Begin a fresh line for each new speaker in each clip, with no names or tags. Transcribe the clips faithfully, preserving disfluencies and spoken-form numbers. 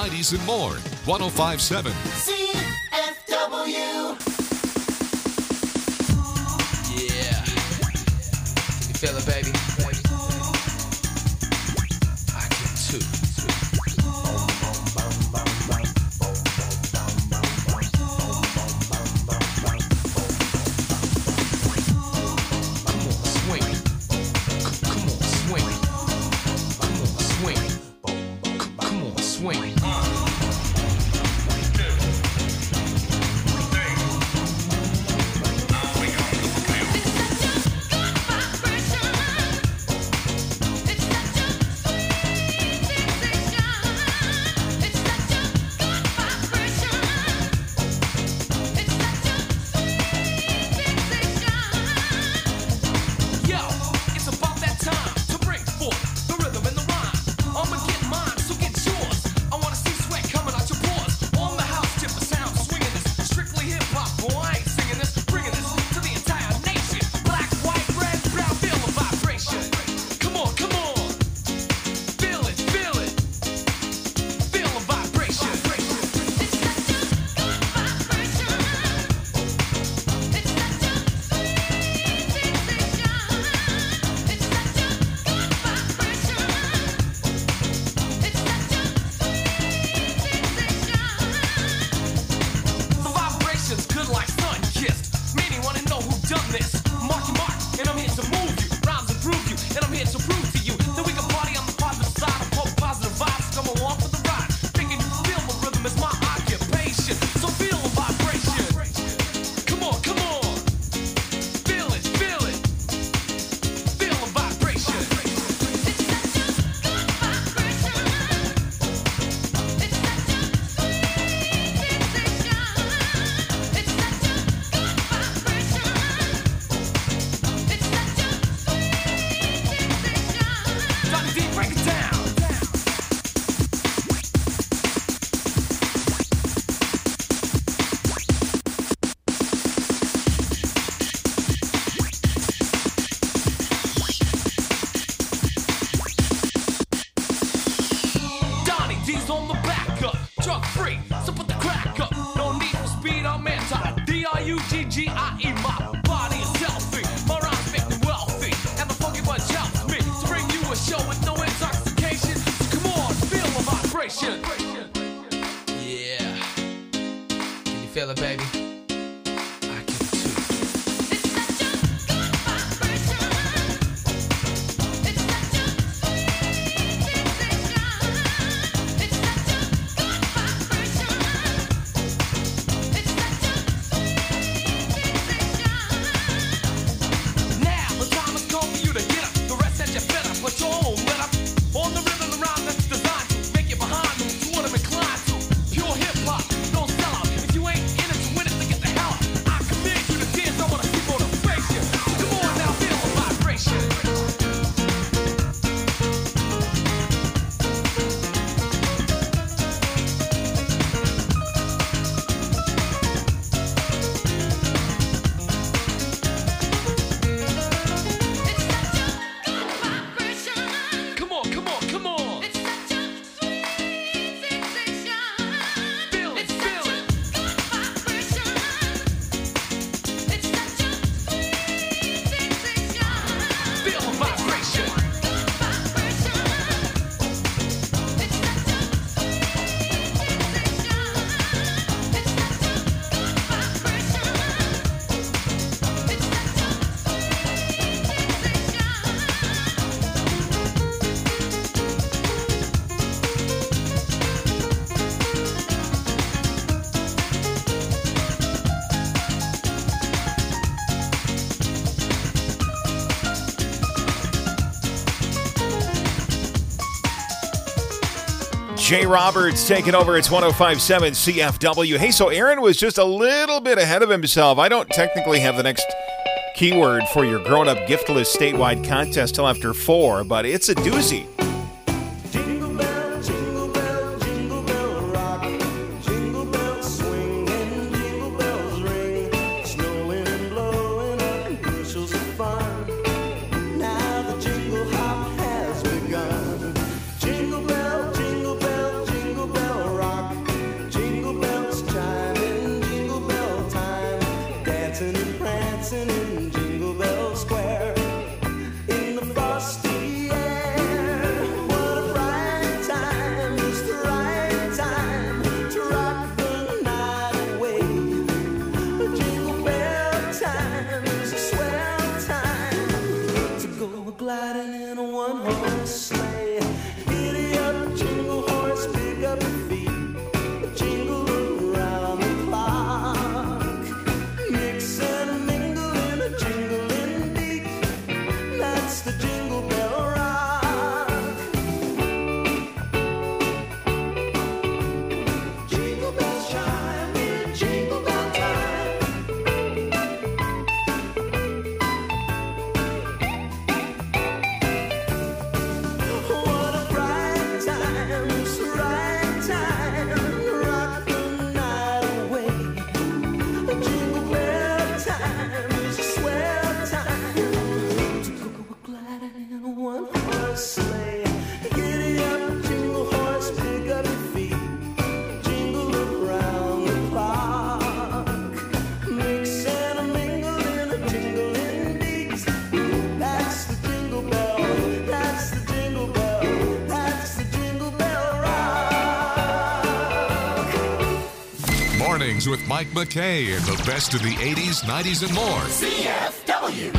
nineties, and more. one oh five point seven
C F W.
Yeah. Can you feel it, baby? I can too. Feel it, baby. I can too.
It's such a good vibration. It's such a sweet sensation. It's such a good vibration. It's such a sweet sensation.
Now the time has come for you to get up. The rest that you better put your own let up. On the rhythm around that's designed to make you behind them to what I'm inclined to. Pure hip hop, don't sell out. If you ain't in it to win it, then get the hell out. I command you to dance, I wanna see motivation. Come on now, feel the vibration.
It's such a good vibration.
Come on, come on, come on.
It's such a sweet sensation.
Feel it,
It's
feel
such a
it.
good vibration. It's such a sweet sensation.
Feel the vibration.
Good vibration. It's such a sweet sensation. It's such a good vibration. It's such a
Jay Roberts taking over. It's one oh five point seven C F W. Hey, so Aaron was just a little bit ahead of himself. I don't technically have the next keyword for your grown-up giftless statewide contest till after four, but it's a doozy.
Jingle bell, jingle bell, jingle bell rock. Jingle bells swing and jingle bells ring. Snowing and blowing up bushels of fun. Now the jingle hop has begun. Jingle bell, jingle bell, jingle bell rock.
Mornings with Mike McKay and the best of the eighties, nineties, and more.
C F W.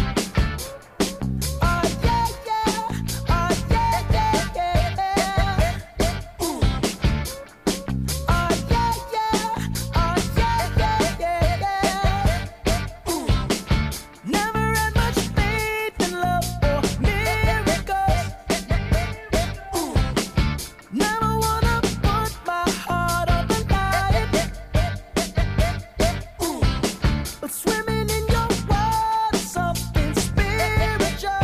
Swimming in your water, something spiritual.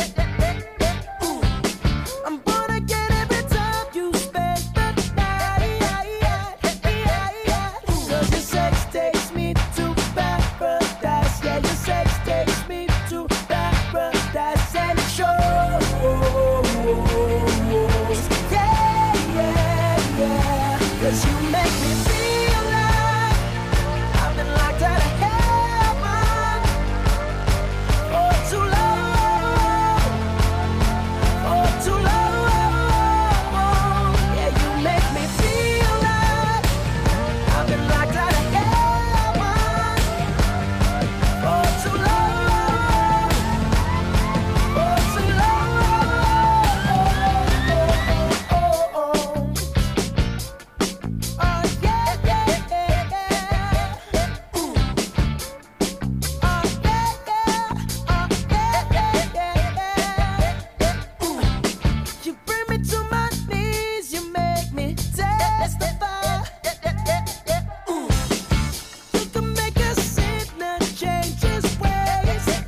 I'm born again every time you spend the night. Cause your sex takes me to paradise. Yeah, your sex takes me to paradise. And it shows. Yeah, yeah, yeah. Cause you make me feel like I've been locked out of heaven for too long, for too long. Yeah, you make me feel like I've been locked out of heaven for too long, for too long. Oh, yeah, yeah, yeah. Ooh. Oh, yeah, yeah. Oh, yeah, yeah, yeah. Ooh. You bring me to my knees, you make me testify. Ooh. You can make a sinner change his ways.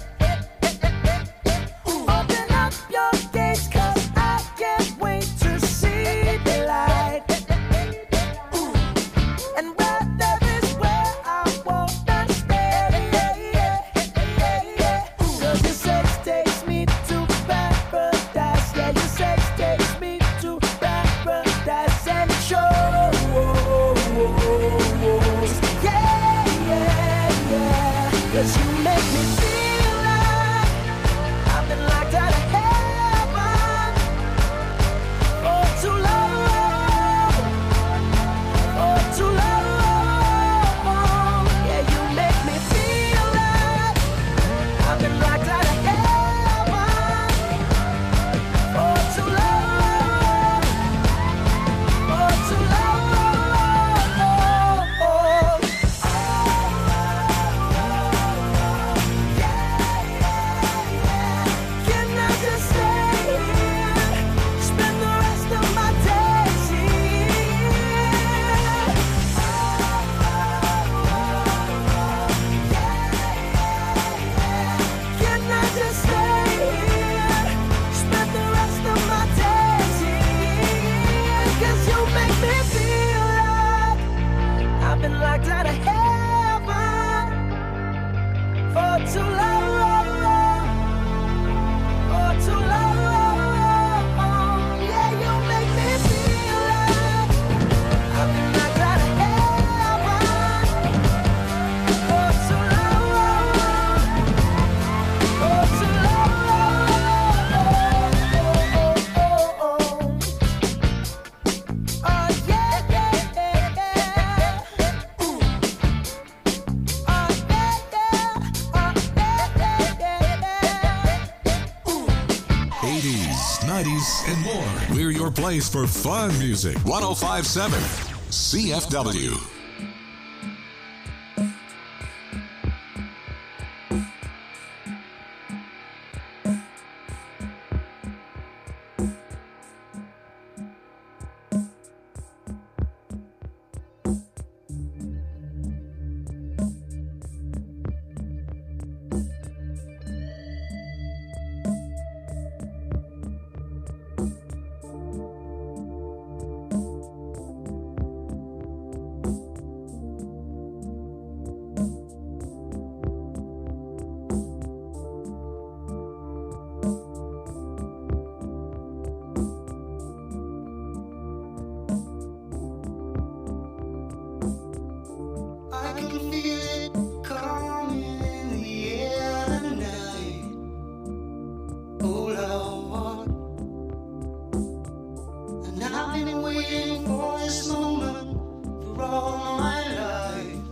Ooh. Open up your gates, 'cause I can't wait to see the light. Ooh. And right there is where I wanna stay. Cause your sex takes me to paradise. Yeah, your sex takes me to paradise. And it shows. Yeah, yeah, yeah. Cause you make me feel like I've been locked out of heaven for too long, for too long. Yeah, you make me feel like I've been locked out of heaven for too long, for too long. Can I just stay here, spend the rest of my days here? Can I just stay here, spend the rest of my days here? 'Cause you make me feel like I've been locked out of heaven for too long, for too long. Yeah, you make me feel like I've been locked out of heaven for too long, for too long. Oh, yeah, yeah, yeah. Ooh. Oh, yeah, yeah. Oh, yeah, yeah, yeah. Ooh.
eighties, nineties, and more. We're your place for fun music. one oh five point seven C F W.
I've been waiting for this moment for all my life.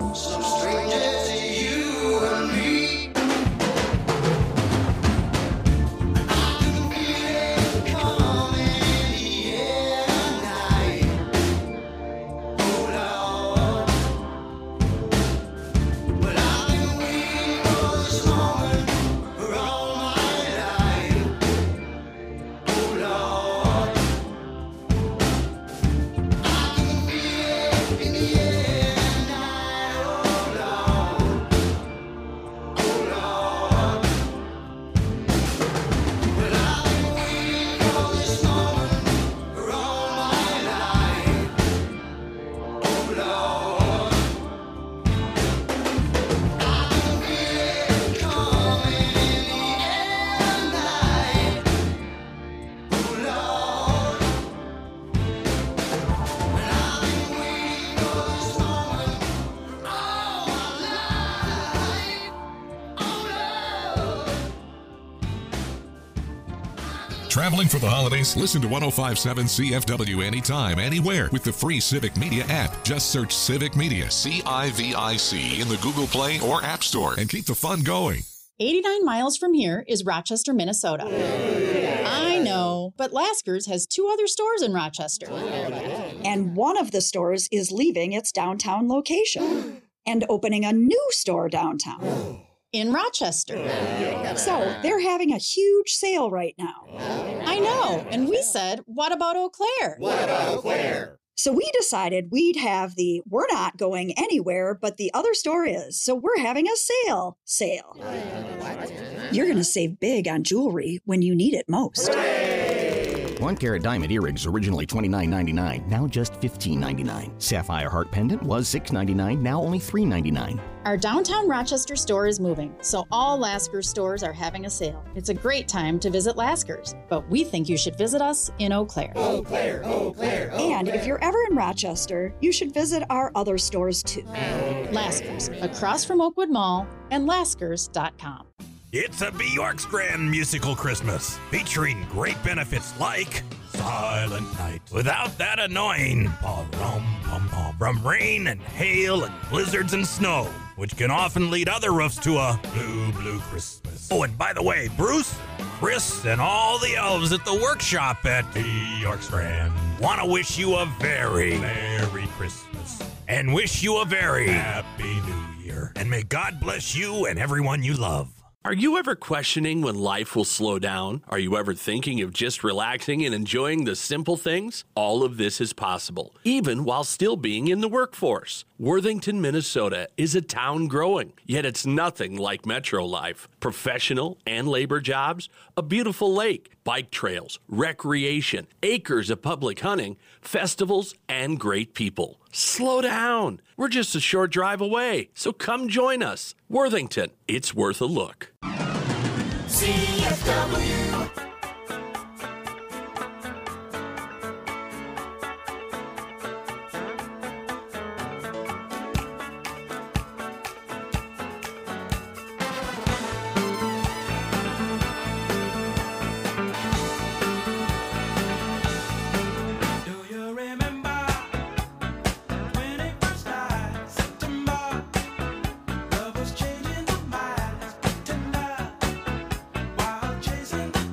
some strangers to you and me. I can feel it coming in the air tonight. Oh Lord, well I've been waiting for this moment for all my life. Oh Lord, I can feel it in the air tonight. Oh Lord, oh Lord, well I've been waiting for this moment for all my life. Oh Lord, I can feel it coming in the air tonight. Oh Lord, well I've been waiting for this moment for all my life. Oh Lord.
Traveling for the holidays? Listen to one oh five point seven C F W anytime, anywhere with the free Civic Media app. Just search Civic Media, C I V I C, in the Google Play or App Store and keep the fun going.
eighty-nine miles from here is Rochester, Minnesota. I know, but Lasker's has two other stores in Rochester.
And one of the stores is leaving its downtown location and opening a new store downtown.
In Rochester.
So they're having a huge sale right now.
I know, and we said, what about Eau Claire?
So we decided we'd have the we're not going anywhere, but the other store is. So we're having a sale sale. You're going to save big on jewelry when you need it most.
One carat diamond earrings originally twenty-nine ninety-nine, now just fifteen ninety-nine. Sapphire heart pendant was six ninety-nine, now only three ninety-nine.
Our downtown Rochester store is moving, so all Lasker's stores are having a sale. It's a great time to visit Lasker's, but we think you should visit us in Eau Claire.
And if you're ever in Rochester, you should visit our other stores too.
Lasker's, across from Oakwood Mall, and laskers dot com.
It's a Bjork's Grand Musical Christmas, featuring great benefits like Silent Night, without that annoying pa-rum-pum-pum from rain and hail and blizzards and snow, which can often lead other roofs to a blue, blue Christmas. Oh, and by the way, Bruce, Chris, and all the elves at the workshop at Bjork's Grand want to wish you a very Merry Christmas and wish you a very Happy New Year. And may God bless you and everyone you love.
Are you ever questioning when life will slow down? Are you ever thinking of just relaxing and enjoying the simple things? All of this is possible, even while still being in the workforce. Worthington, Minnesota is a town growing, yet it's nothing like metro life. Professional and labor jobs, a beautiful lake, bike trails, recreation, acres of public hunting, festivals, and great people. Slow down. We're just a short drive away, so come join us. Worthington, it's worth a look.
C F W. Chasing the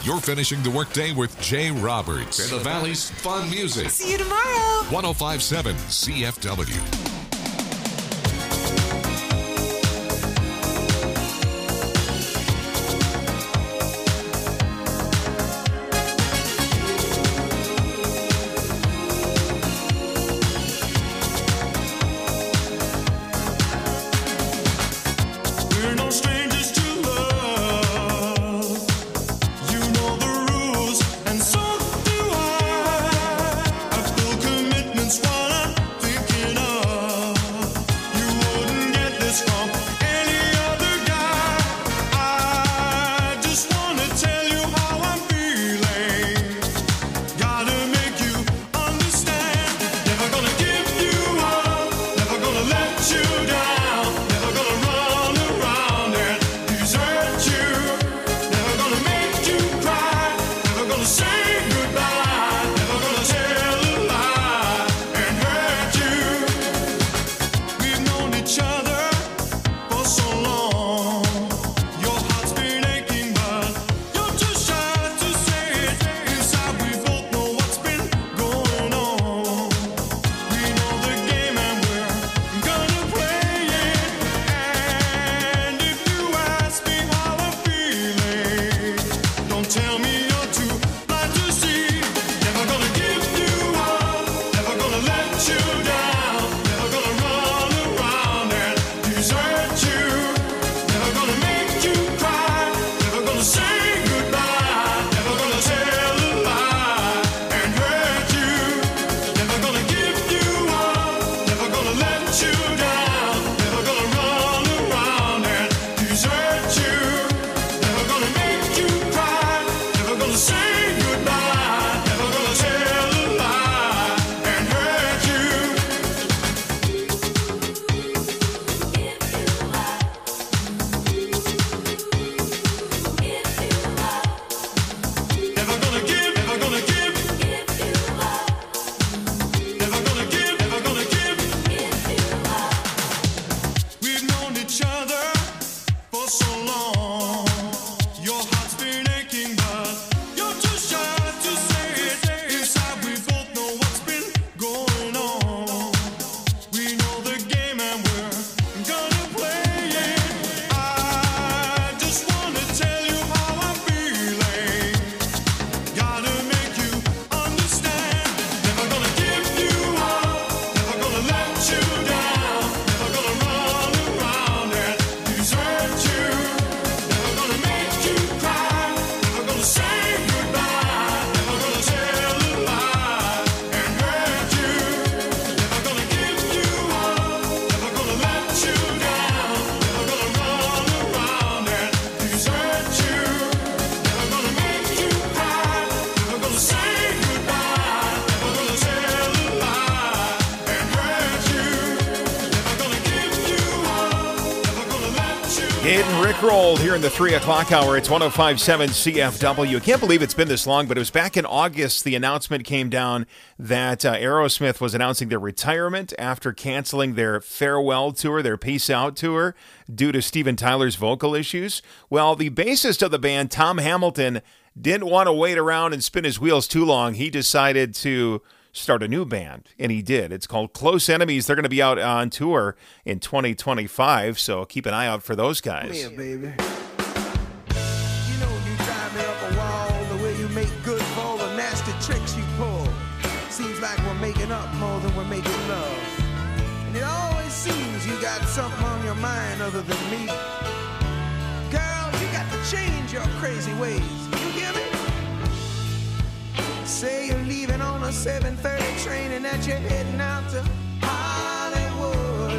You're finishing the workday with Jay Roberts and the Valley's fun music.
See you tomorrow.
one oh five point seven C F W.
We're no strangers to love. You know the rules, and so do I. I feel commitment's what I'm thinking of. You wouldn't get this from any other guy. I just wanna tell you how I'm feeling. Gotta make you understand. Never gonna give you up. Never gonna let you down. Never gonna run around and desert you. Never gonna make you cry. Never gonna say goodbye. Never gonna tell a lie and hurt you. We've known each other for so long. Your heart's been aching, but you're too shy to say it. Inside, we both know what's been going on. We know the game and we're gonna play it. And if you ask me how I'm feeling, don't tell me you're too blind to see. Never gonna give you up. Never gonna let you down. Never gonna run around and desert you. Never gonna make you cry. Never gonna say goodbye. Never gonna tell a lie and hurt you. Never gonna give you up. Never gonna let you down. Never gonna run around and desert you. Never gonna make you cry. Never gonna say goodbye. Never gonna tell a lie and hurt you. Never gonna give, never gonna give. Never gonna give, never gonna give. We've known each other for so long. Your heart's been aching, but you're too shy to say it. Inside, we both know what's been going on. We know the game and we're gonna play it. I just wanna tell you how I'm feeling. Gotta make you understand. Never gonna give you up. Never gonna let you down. Never gonna run around and desert you. Never gonna make you cry. Never gonna say goodbye. Never gonna tell a lie and hurt you. Never gonna give you up. Never gonna let you down. Never gonna run around and desert you. Never gonna make you cry. Never gonna say goodbye. Never gonna tell a lie and hurt you. Never gonna give you up. Never gonna let you
Getting Rickrolled here in the three o'clock hour. It's one oh five point seven C F W. I can't believe it's been this long, but it was back in August the announcement came down that uh, Aerosmith was announcing their retirement after canceling their farewell tour, their peace out tour, due to Steven Tyler's vocal issues. Well, the bassist of the band, Tom Hamilton, didn't want to wait around and spin his wheels too long. He decided to start a new band, and he did. It's called Close Enemies. They're going to be out on tour in twenty twenty-five, so keep an eye out for those guys.
Come here, baby. You know you drive me up a wall the way you make good for all the nasty tricks you pull. Seems like we're making up more than we're making love. And it always seems you got something on your mind other than me. Girl, you got to change your crazy ways. You hear me? Say you're leaving on a seven thirty train and that you're heading out to Hollywood.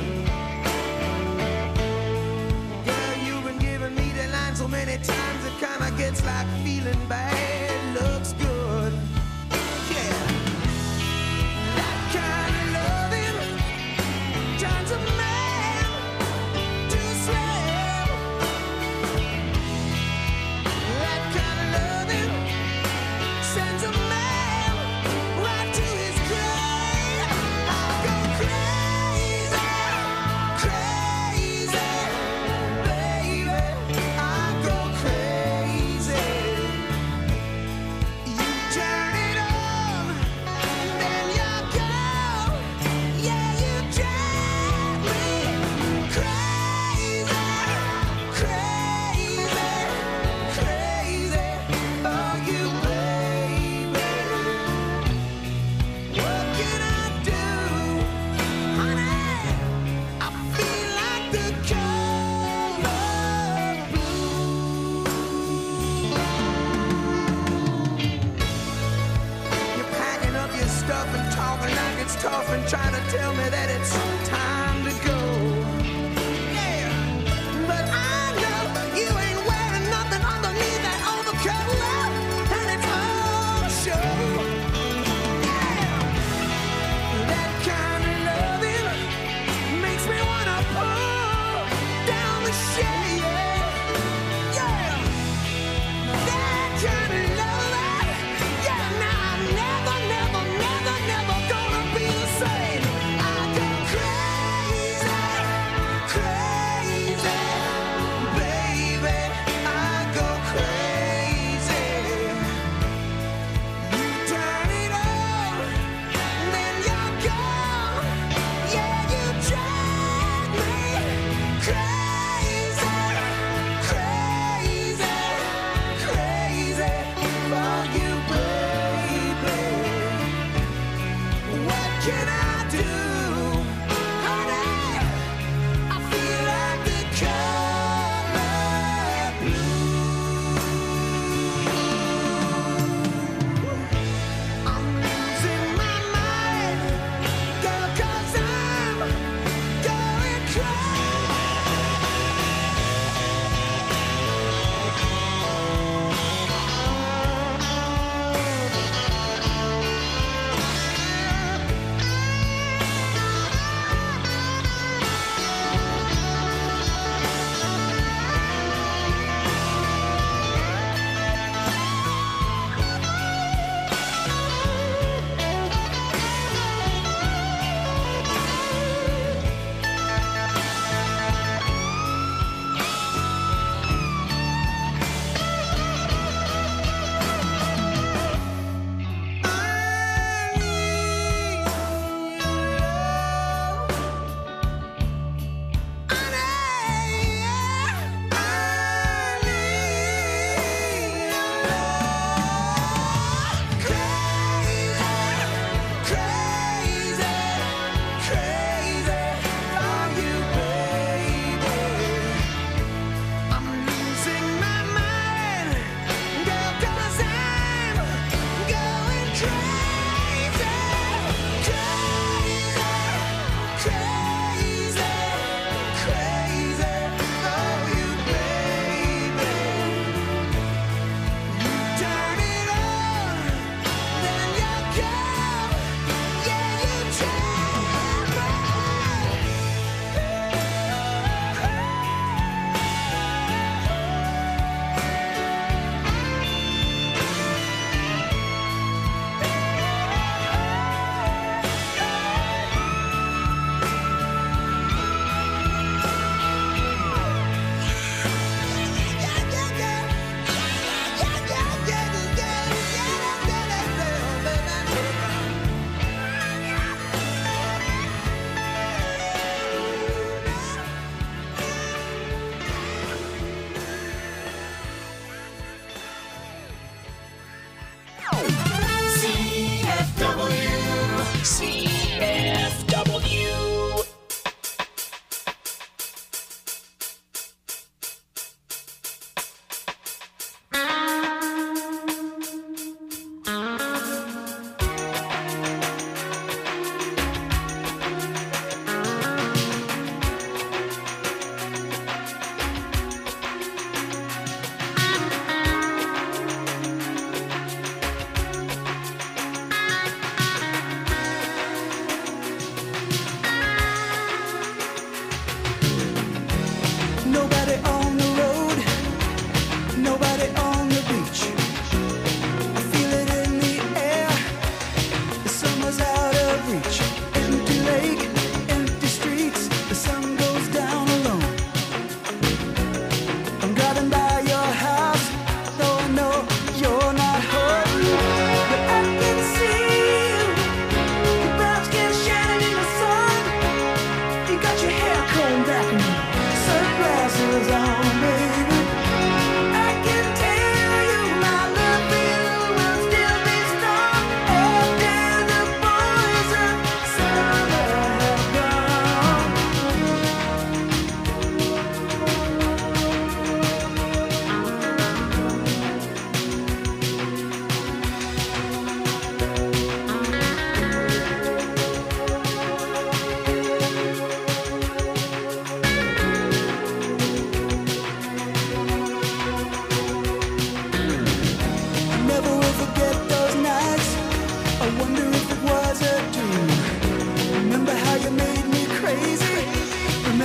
Girl, you've been giving me the line so many times it kinda gets like feeling bad looks good. Yeah. That kind of loving turns a man to a slave. That kind of loving sends a man right to his grave. I'll go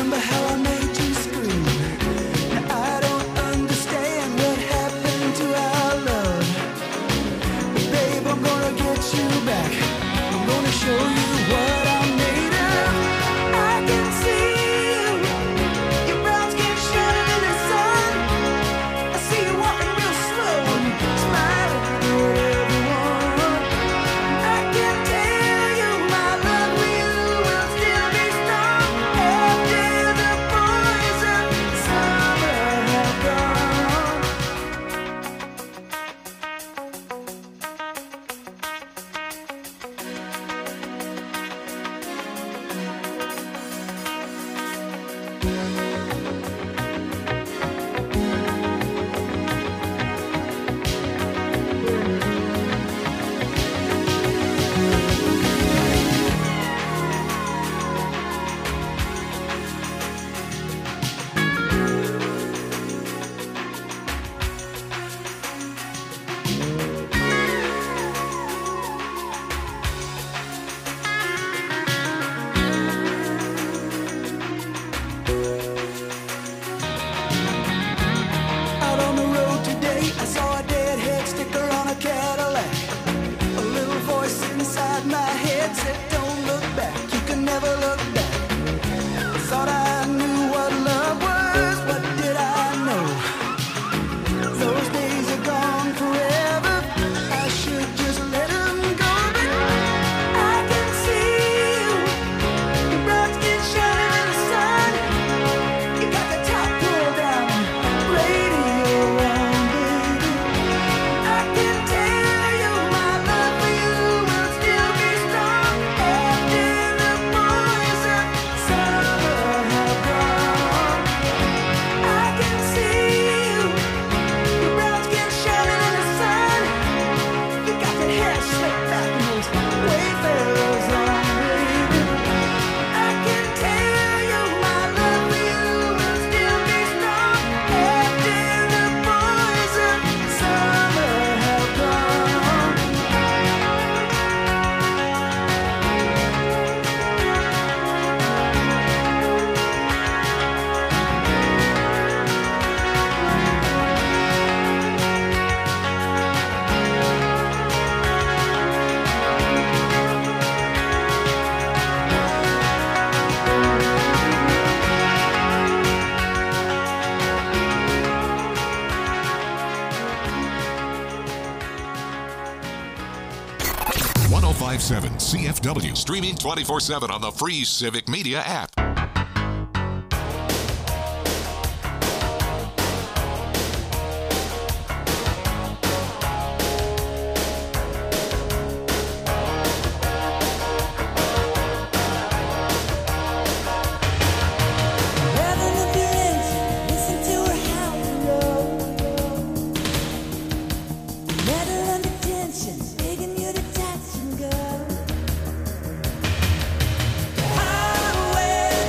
remember how I made you scream. Now I don't understand what happened to our love. But babe, I'm gonna get you back. I'm gonna show you what I'm made of. I can see you, your brown skin shining in the sun. I see you walking real slow and smiling at everyone. I can tell you my love for you will still be strong after the boys of summer have gone. Out on the road today, I saw a deadhead sticker on a Cadillac. A little voice inside my head said, don't look back, you can never look back. I thought I knew what love was, what did I know? Those days are gone forever, I should just let them go. But I can see you, your brown skin shining in the sun. You got the top pulled down, radio on, baby. I can tell you my love for you will still be strong after the boys of summer have gone. I can see you, your brown skin shining in the sun. You got that hair slicked back and those wayfarers on, baby. I can tell you my love for you will still be strong after the boys of summer have gone.
one oh five point seven C F W, streaming twenty-four seven on the free Civic Media app.
Having a feelings, listen to her howl and roll. Metal under tension, begging you to touch and go. The highway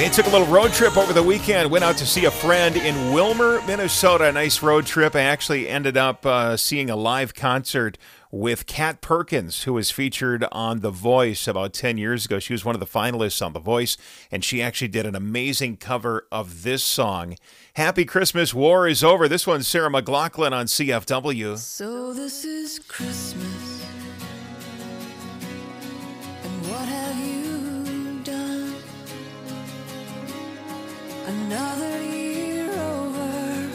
They took a little road trip over the weekend, went out to see a friend in Wilmer, Minnesota. A nice road trip. I actually ended up uh, seeing a live concert with Kat Perkins, who was featured on The Voice about ten years ago. She was one of the finalists on The Voice, and she actually did an amazing cover of this song. Happy Christmas, War is Over. This one's Sarah McLachlan on C F W.
So this is Christmas, and what have you done? Another year over,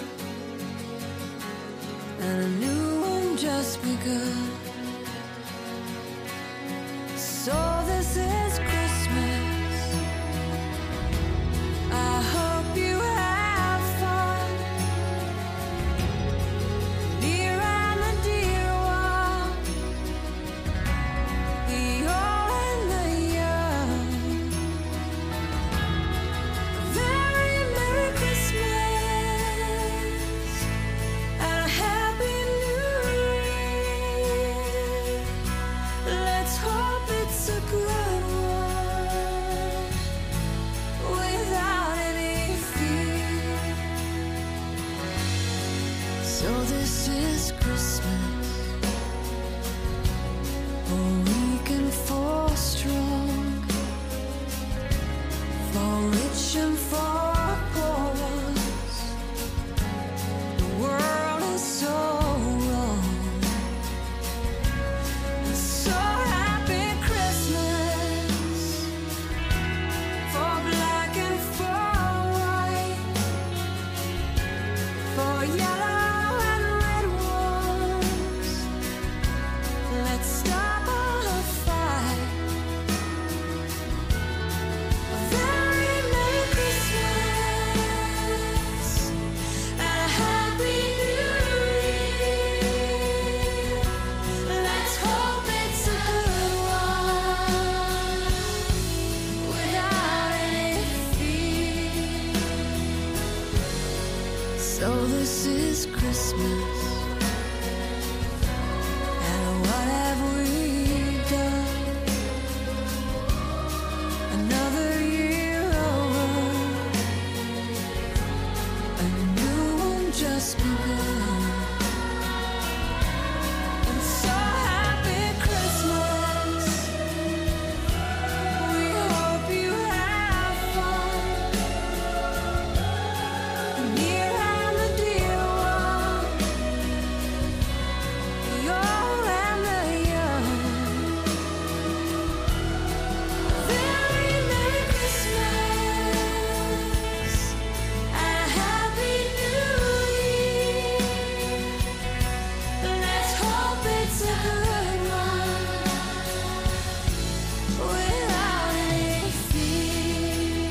and a new one just begun. So this is Christmas. I hope you have fun. Near and the dear one, the old and the young. Very Merry Christmas and a Happy New Year. Let's hope it's a good one without any fear. So this is Christmas, for weak and for strong, for rich and for poor ones. The world is so wrong. So happy Christmas for black and for white, for yellow and red ones. Let's stop all the fight. A very Merry Christmas and a Happy New Year. Let's hope it's a good one without any fear. So this is Christmas, and what have we done? Another year over, a new one just begun. And so happy Christmas. We hope you have fun. Near and the dear one, the old and the young. Very Merry Christmas and a Happy New Year. Let's hope it's a good one without any fear.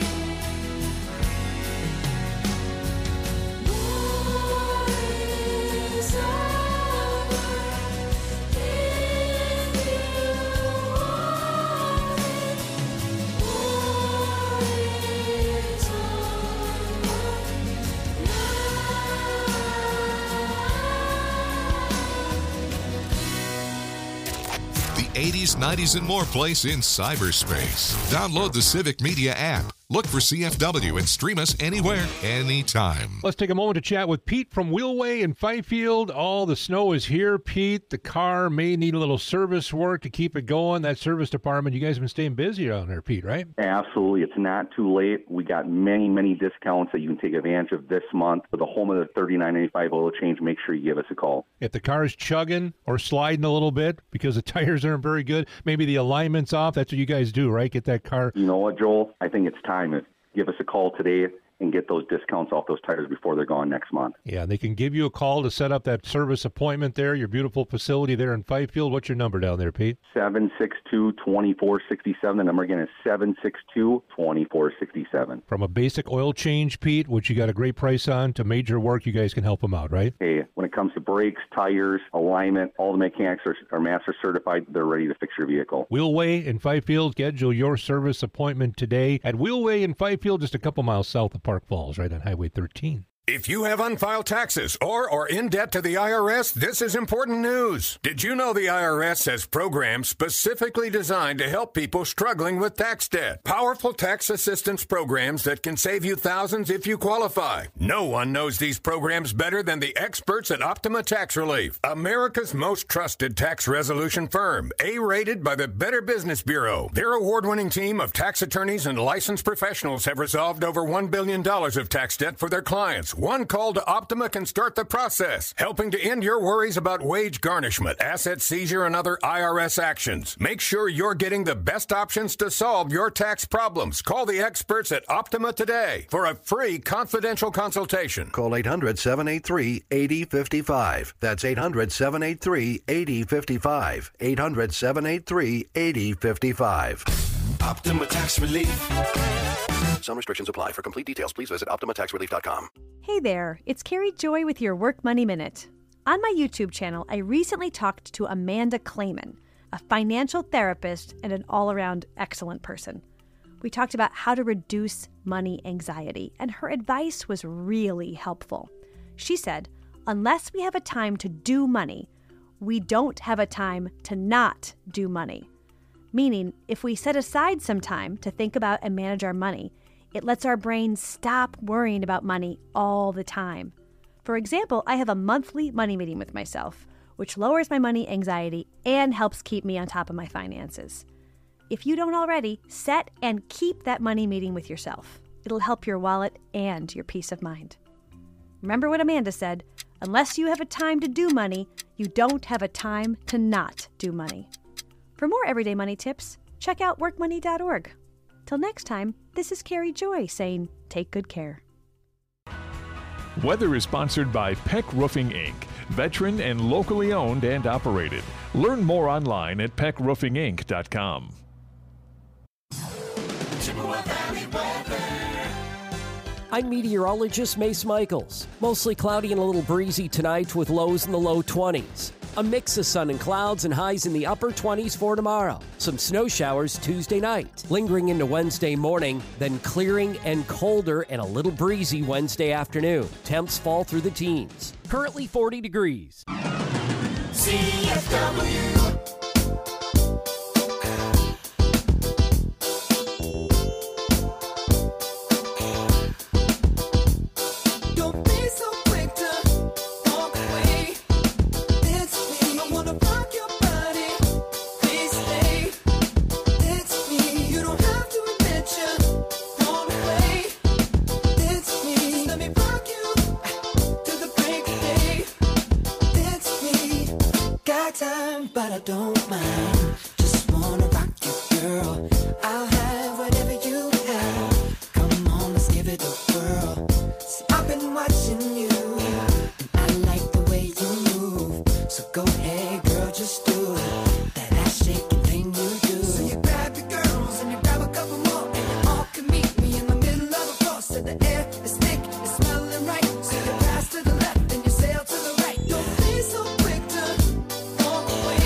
War is over if you want it. War is
The eighties, nineties, and more place in cyberspace. Download the Civic Media app. Look for C F W and stream us anywhere, anytime.
Let's take a moment to chat with Pete from Wheelway in Fifield. All the snow is here, Pete. The car may need a little service work to keep it going. That service department, you guys have been staying busy around there, Pete, right?
Absolutely. It's not too late. We got many, many discounts that you can take advantage of this month. For the home of the thirty-nine ninety-five oil change, make sure you give us a call.
If the car is chugging or sliding a little bit because the tires aren't very good, maybe the alignment's off, that's what you guys do, right? Get that car.
You know what, Joel? I think it's time. Give us a call today and get those discounts off those tires before they're gone next month.
Yeah, they can give you a call to set up that service appointment there, your beautiful facility there in Fifield. What's your number down there, Pete?
seven six two, two four six seven. The number again is seven six two, two four six seven.
From a basic oil change, Pete, which you got a great price on, to major work, you guys can help them out, right?
Hey, when it comes to brakes, tires, alignment, all the mechanics are, are master certified. They're ready to fix your vehicle.
Wheelway in Fifield. Schedule your service appointment today at Wheelway in Fifield, just a couple miles south of Park Falls, right on Highway thirteen.
If you have unfiled taxes or are in debt to the I R S, this is important news. Did you know the I R S has programs specifically designed to help people struggling with tax debt? Powerful tax assistance programs that can save you thousands if you qualify. No one knows these programs better than the experts at Optima Tax Relief, America's most trusted tax resolution firm, A-rated by the Better Business Bureau. Their award-winning team of tax attorneys and licensed professionals have resolved over one billion dollars of tax debt for their clients. One call to Optima can start the process, helping to end your worries about wage garnishment, asset seizure, and other I R S actions. Make sure you're getting the best options to solve your tax problems. Call the experts at Optima today for a free confidential consultation.
Call eight hundred, seven eight three, eight zero five five. That's eight hundred, seven eight three, eight zero five five. eight hundred, seven eight three, eight zero five five.
Optima Tax Relief.
Some restrictions apply. For complete details, please visit optima tax relief dot com.
Hey there, it's Carrie Joy with your Work Money Minute. On my YouTube channel, I recently talked to Amanda Clayman, a financial therapist and an all-around excellent person. We talked about how to reduce money anxiety, and her advice was really helpful. She said, unless we have a time to do money, we don't have a time to not do money. Meaning, if we set aside some time to think about and manage our money, it lets our brain stop worrying about money all the time. For example, I have a monthly money meeting with myself, which lowers my money anxiety and helps keep me on top of my finances. If you don't already, set and keep that money meeting with yourself. It'll help your wallet and your peace of mind. Remember what Amanda said, unless you have a time to do money, you don't have a time to not do money. For more everyday money tips, check out work money dot org. Till next time, this is Carrie Joy saying, take good care.
Weather is sponsored by Peck Roofing, Incorporated, veteran and locally owned and operated. Learn more online at peck roofing inc dot com.
I'm meteorologist Mace Michaels. Mostly cloudy and a little breezy tonight with lows in the low twenties. A mix of sun and clouds and highs in the upper twenties for tomorrow. Some snow showers Tuesday night, lingering into Wednesday morning, then clearing and colder and a little breezy Wednesday afternoon. Temps fall through the teens. Currently forty degrees.
C F W.
But I don't mind. Just wanna rock you, girl. I'll have whatever you have. Come on, let's give it a whirl. See, I've been watching you, and I like the way you move. So go ahead, girl, just do it. That ass shaking thing you do. So you grab your girls and you grab a couple more, and you all can meet me in the middle of the floor. So the air is thick, it's smelling right. So you pass to the left and you sail to the right. Don't be so quick to walk away.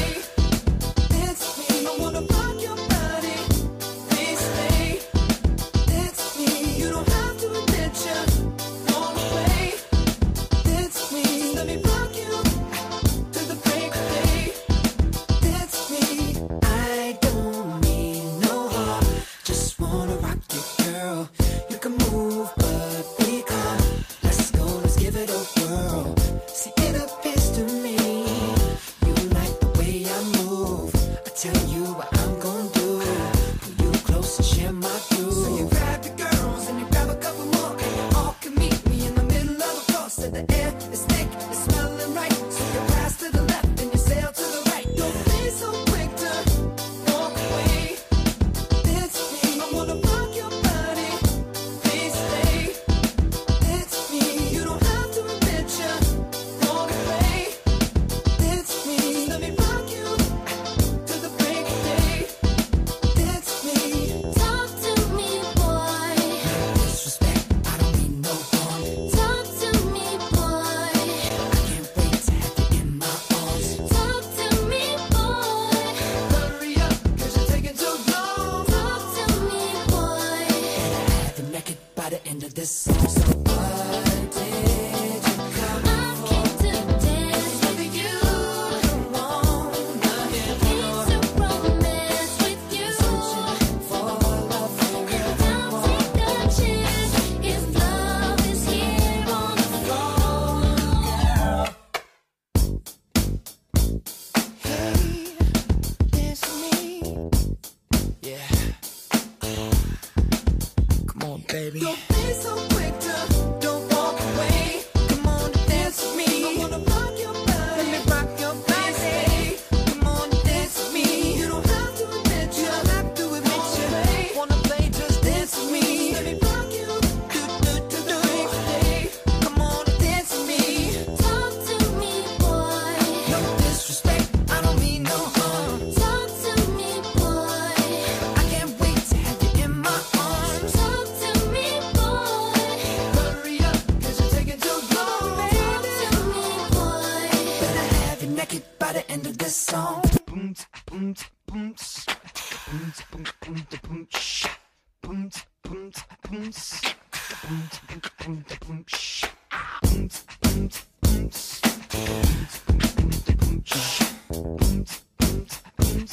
baby.
Don't be so quick to don't walk away. Come on, dance with me. I wanna rock your body. Let me rock your body. Come on, dance with me. You don't have to admit you. Don't have to admit you. Wanna play? Just dance with me. Let me rock you. Do do do do. Hey, come on, dance with me.
Talk to me, boy.
No disrespect. I don't mean no harm.
Talk to me, boy.
I can't wait to have you in my arms.
Talk to me, boy.
Hurry up, cause you're taking too long, baby.
Talk to me, boy.
Better have you naked by the end of this song. Boom, boom, boom, boom, boom, boom, boom, boom, shh. Boom, boom, boom, boom, boom, boom, boom, shh. Boom, boom, boom, boom, boom, shh. Boom, boom, boom,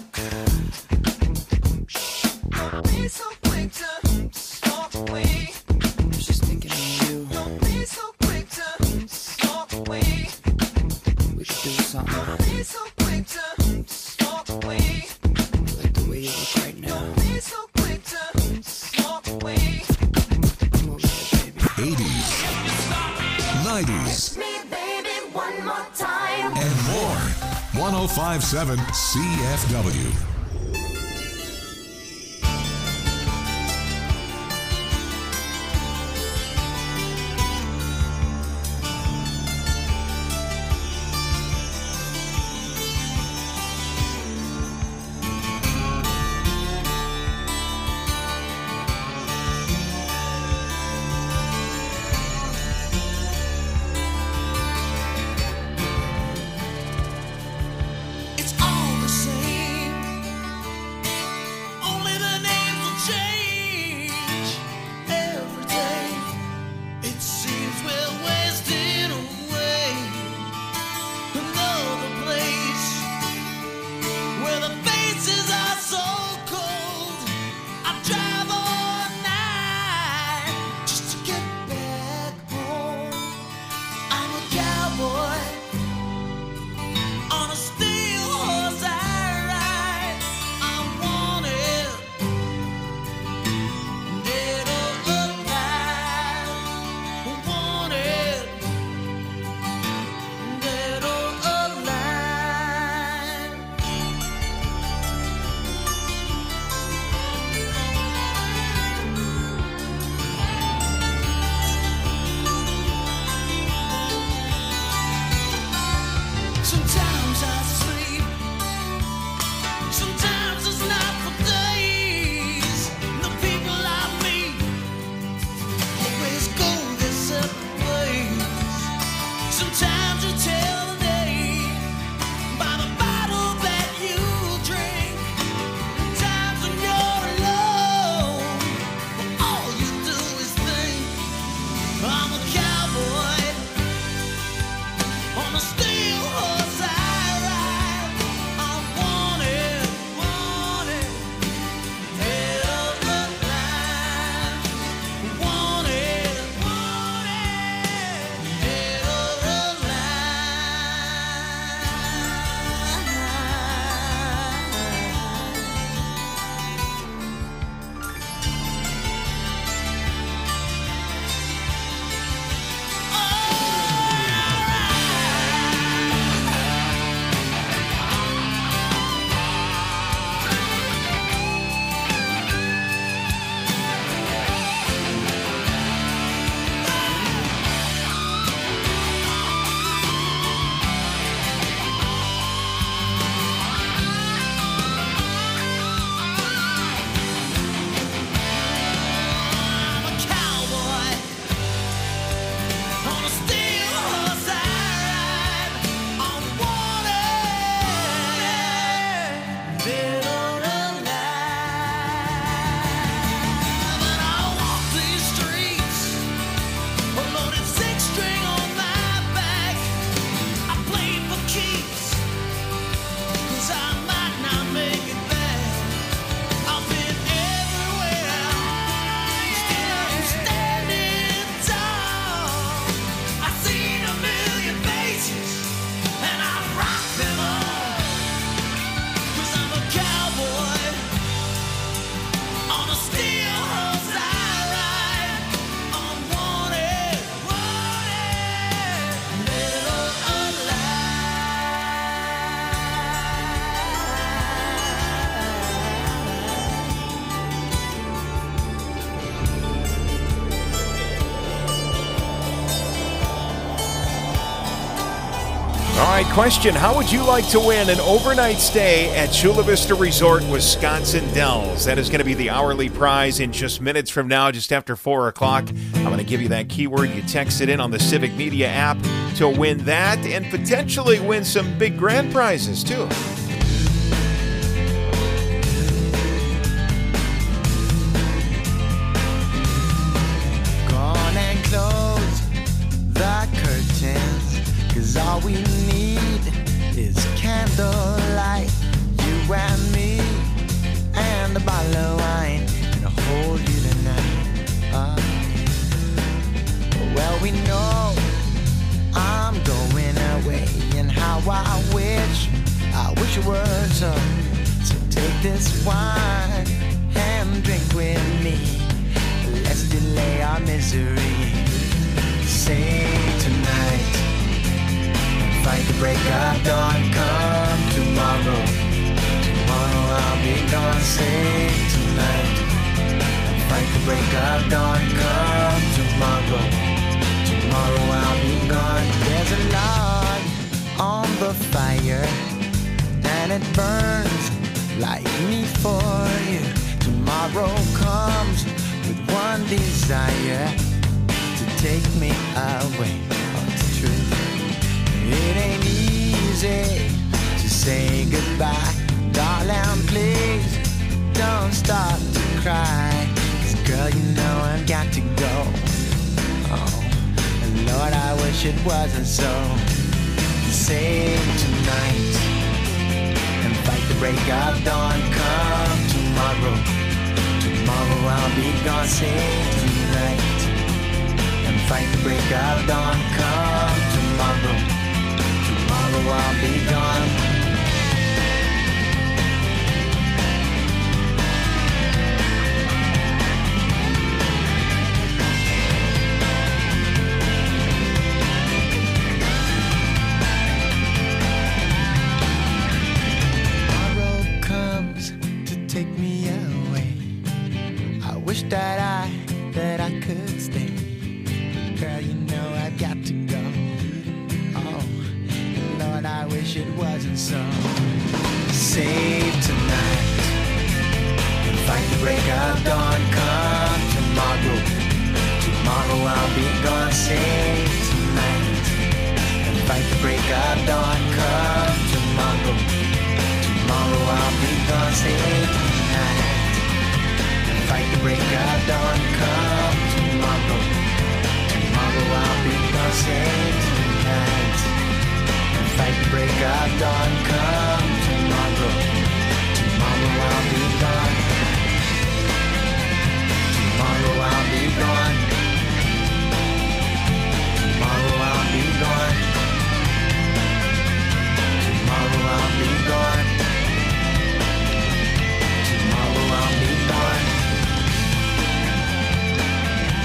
boom, shh. Don't be so quick to walk away.
Just thinking of you.
Don't be so quick to walk away.
We should do something.
Don't be so quick to walk away.
Like the way you look right now.
Don't be so quick to walk away.
Come over here, baby.
eighties, nineties,
Kiss me, baby, one more time.
and more. one oh five point seven C F W.
It's all the same.
right, question. How would you like to win an overnight stay at Chula Vista Resort, Wisconsin Dells? That is going to be the hourly prize in just minutes from now, just after four o'clock. I'm going to give you that keyword. You text it in on the Civic Media app to win that and potentially win some big grand prizes, too.
Close the curtains, 'cause all we need is candlelight. You and me, and a bottle of wine, and I'll hold you tonight. Uh, well, we know I'm going away, and how I wish, I wish it were so. So take this wine and drink with me. Let's delay our misery. Sing tonight and fight the break of dawn. Come tomorrow, tomorrow I'll be gone. Sing tonight and fight the break of dawn. Come tomorrow, tomorrow I'll be gone. There's a log on the fire and it burns like me for you. Tomorrow comes with one desire, to take me away. Oh, it's true. It ain't easy to say goodbye. Darling, please don't start to cry. 'Cause girl, you know I've got to go. Oh, and Lord, I wish it wasn't so. Save tonight and fight the break of dawn. Come tomorrow, tomorrow I'll be gone. Save tonight and fight the break of dawn. Come tomorrow, tomorrow I'll be gone. Tomorrow comes to take me away. I wish that I, that I could stay. Girl, you know I've got to go. Oh, and Lord, I wish it wasn't so. Save tonight and fight the break of dawn. Come tomorrow, tomorrow I'll be gone. Save tonight and fight the break of dawn. Come tomorrow, tomorrow I'll be gone. Save tonight and fight the break of dawn. Come tomorrow, tomorrow I'll be gone. Save tonight and fight the break of dawn. Come tomorrow, tomorrow I'll be